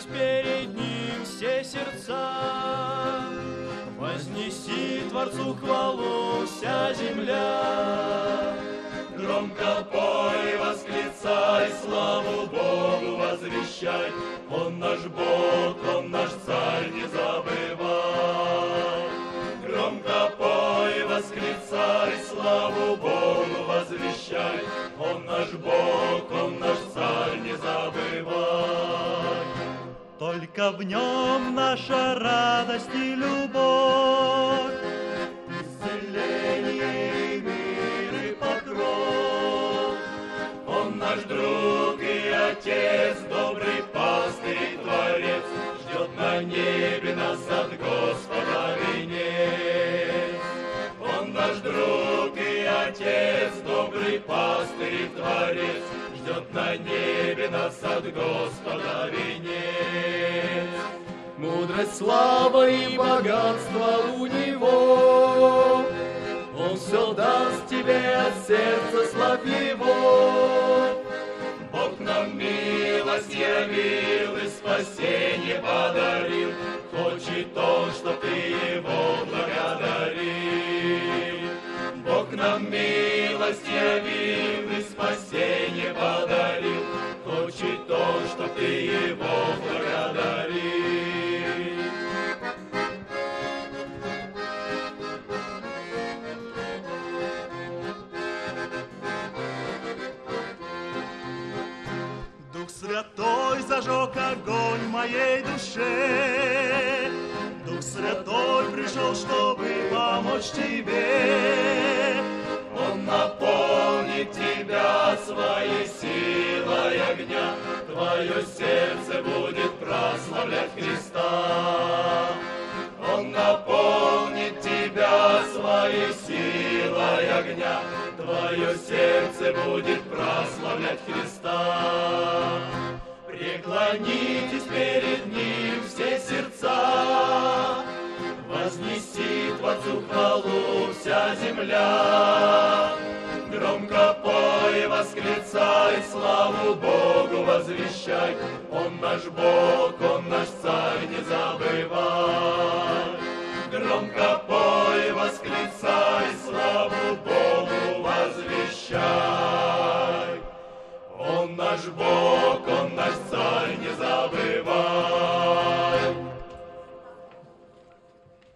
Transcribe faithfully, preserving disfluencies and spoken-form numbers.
перед Ним все сердца. Вознеси Творцу хвалу вся земля. Громко пой, восклицай, славу Богу возвещай. Он наш Бог, Он наш Царь, не забывай. Громко пой, восклицай, славу Богу возвещай. Он наш Бог, Он наш Царь, не забывай. Только в Нем наша радость и любовь, исцеление и мир и покров. Он наш друг и Отец, добрый пастырь и Творец, ждет на небе нас от Господа венец. Он наш друг и Отец, добрый пастырь и Творец, ждет на небе нас от Господа венец. Мудрость, слава и богатство у Него, Он все даст тебе от сердца, славь Его. Бог нам милость явил и спасение подарил, хочет Он, чтоб ты Его благодарил. Бог нам милость явил и спасение подарил, хочет Он, чтоб ты Его благодарил. Дух Святой зажег огонь в моей душе, Дух Святой пришел, чтобы помочь тебе. Он наполнит тебя своей силой огня, твое сердце будет прославлять Христа. Он наполнит тебя своей силой огня, твое сердце будет прославлять Христа. Преклонитесь перед Ним все сердца, вознеси Творцу хвалу вся земля. Громко пой, восклицай, славу Богу возвещай. Он наш Бог, Он наш Царь, не забывай. Громко пой, восклицай, славу Богу возвещай. Он наш Бог, Он наш Царь, не забывай.